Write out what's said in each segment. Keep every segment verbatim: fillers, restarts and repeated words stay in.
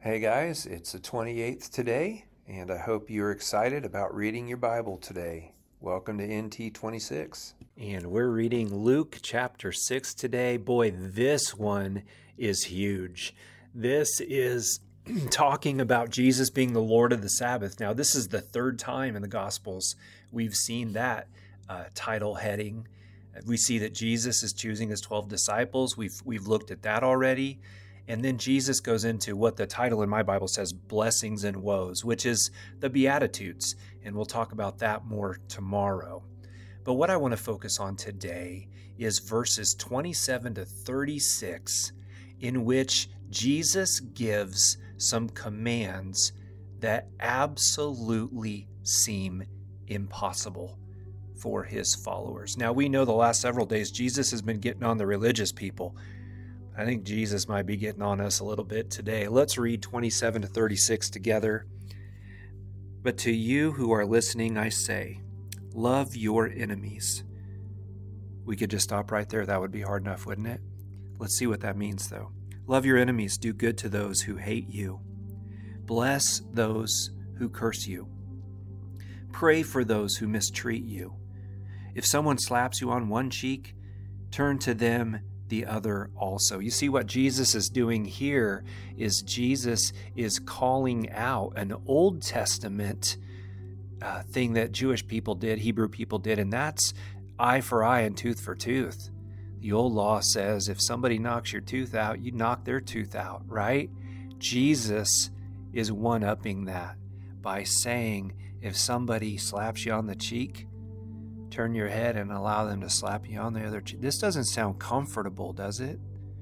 Hey guys, it's the twenty-eighth today, and I hope you're excited about reading your Bible today. Welcome to N T twenty-six. And we're reading Luke chapter six today. Boy, this one is huge. This is talking about Jesus being the Lord of the Sabbath. Now, this is the third time in the Gospels we've seen that uh, title heading. We see that Jesus is choosing his twelve disciples. We've we've looked at that already. And then Jesus goes into what the title in my Bible says, blessings and woes, which is the Beatitudes. And we'll talk about that more tomorrow. But what I want to focus on today is verses twenty-seven to thirty-six, in which Jesus gives some commands that absolutely seem impossible for his followers. Now, we know the last several days Jesus has been getting on the religious people. I think Jesus might be getting on us a little bit today. Let's read twenty-seven to thirty-six together. But to you who are listening, I say, love your enemies. We could just stop right there. That would be hard enough, wouldn't it? Let's see what that means, though. Love your enemies. Do good to those who hate you. Bless those who curse you. Pray for those who mistreat you. If someone slaps you on one cheek, turn to them the other also. You see, what Jesus is doing here is Jesus is calling out an Old Testament uh, thing that Jewish people did, Hebrew people did, and that's eye for eye and tooth for tooth. The old law says if somebody knocks your tooth out, you knock their tooth out, right? Jesus is one-upping that by saying if somebody slaps you on the cheek, turn your head and allow them to slap you on the other cheek. This doesn't sound comfortable, does it?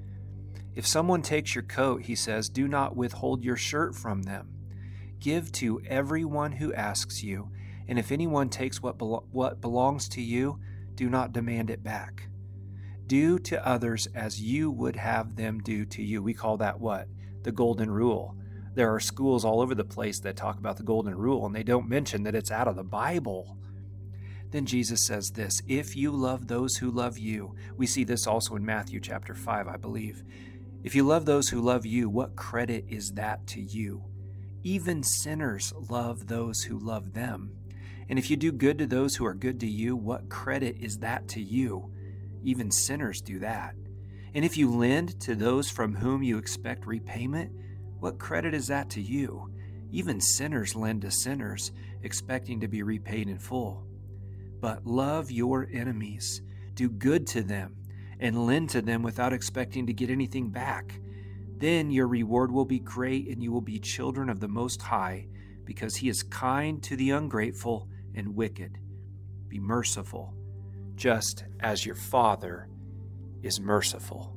If someone takes your coat, he says, do not withhold your shirt from them. Give to everyone who asks you, and if anyone takes what, belo- what belongs to you, do not demand it back. Do to others as you would have them do to you. We call that what? The golden rule. There are schools all over the place that talk about the golden rule, and they don't mention that it's out of the Bible. Then Jesus says this, if you love those who love you, we see this also in Matthew chapter five, I believe. If you love those who love you, what credit is that to you? Even sinners love those who love them. And if you do good to those who are good to you, what credit is that to you? Even sinners do that. And if you lend to those from whom you expect repayment, what credit is that to you? Even sinners lend to sinners, expecting to be repaid in full. But love your enemies, do good to them, and lend to them without expecting to get anything back. Then your reward will be great, and you will be children of the Most High, because he is kind to the ungrateful and wicked. Be merciful, just as your Father is merciful.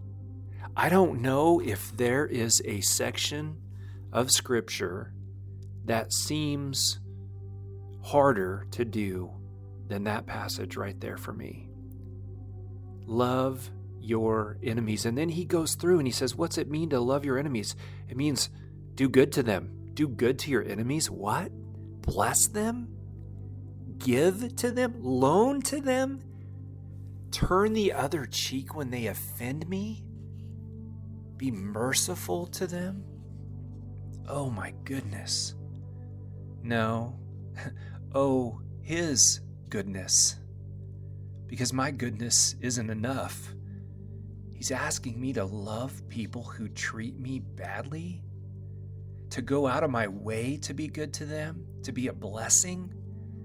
I don't know if there is a section of Scripture that seems harder to do than that passage right there for me. Love your enemies. And then he goes through and he says, what's it mean to love your enemies? It means do good to them. Do good to your enemies. What? Bless them? Give to them? Loan to them? Turn the other cheek when they offend me? Be merciful to them? Oh my goodness. No. Oh, his goodness, because my goodness isn't enough. He's asking me to love people who treat me badly, to go out of my way to be good to them, to be a blessing.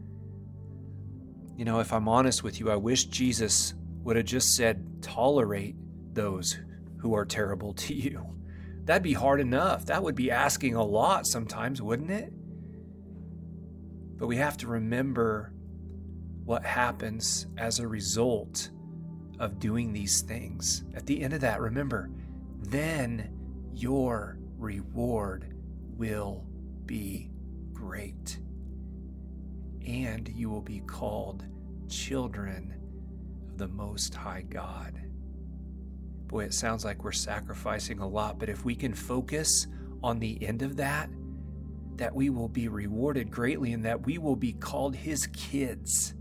You know, if I'm honest with you, I wish Jesus would have just said, tolerate those who are terrible to you. That'd be hard enough. That would be asking a lot sometimes, wouldn't it? But we have to remember what happens as a result of doing these things. At the end of that, remember, then your reward will be great. And you will be called children of the Most High God. Boy, it sounds like we're sacrificing a lot, but if we can focus on the end of that, that we will be rewarded greatly and that we will be called his kids.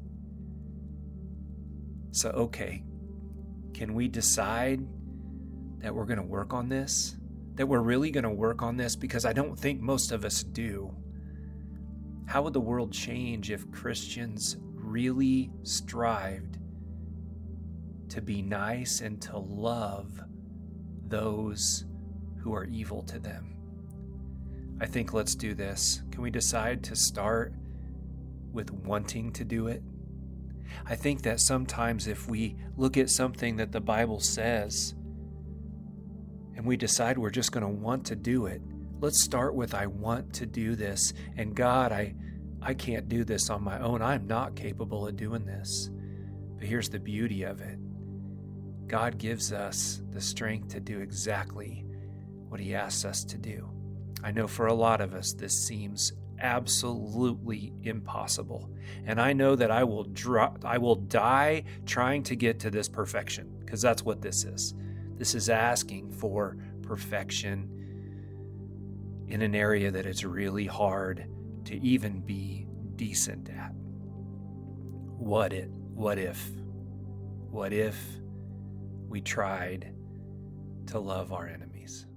So, okay, can we decide that we're going to work on this? that we're really going to work on this? Because I don't think most of us do. How would the world change if Christians really strived to be nice and to love those who are evil to them? I think let's do this. Can we decide to start with wanting to do it? I think that sometimes if we look at something that the Bible says and we decide we're just going to want to do it, let's start with, I want to do this. And God, I, I can't do this on my own. I'm not capable of doing this. But here's the beauty of it. God gives us the strength to do exactly what he asks us to do. I know for a lot of us, this seems absolutely impossible. And I know that I will dr- I will die trying to get to this perfection, because that's what this is. This is asking for perfection in an area that it's really hard to even be decent at. What it, what if, what if we tried to love our enemies?